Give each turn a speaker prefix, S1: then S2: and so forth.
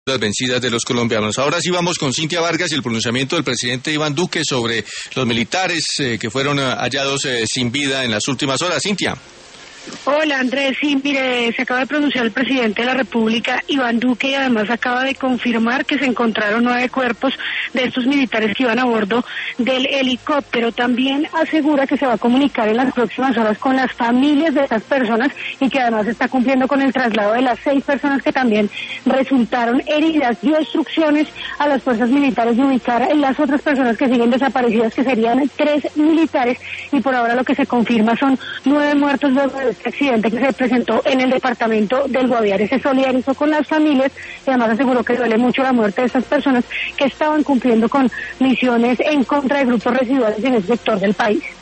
S1: Las vencidas de los colombianos. Ahora sí vamos con Cintia Vargas y el pronunciamiento del presidente Iván Duque sobre los militares que fueron hallados sin vida en las últimas horas. Cintia.
S2: Hola Andrés, sí, mire, se acaba de pronunciar el presidente de la República, Iván Duque, y además acaba de confirmar que se encontraron 9 cuerpos de estos militares que iban a bordo del helicóptero. También asegura que se va a comunicar en las próximas horas con las familias de estas personas y que además está cumpliendo con el traslado de las 6 personas que también resultaron heridas. Dio instrucciones a las fuerzas militares de ubicar en las otras personas que siguen desaparecidas, que serían 3 militares, y por ahora lo que se confirma son 9 muertos luego de este accidente que se presentó en el departamento del Guaviare. Se solidarizó con las familias y además aseguró que duele mucho la muerte de estas personas que estaban cumpliendo con misiones en contra de grupos residuales en ese sector del país.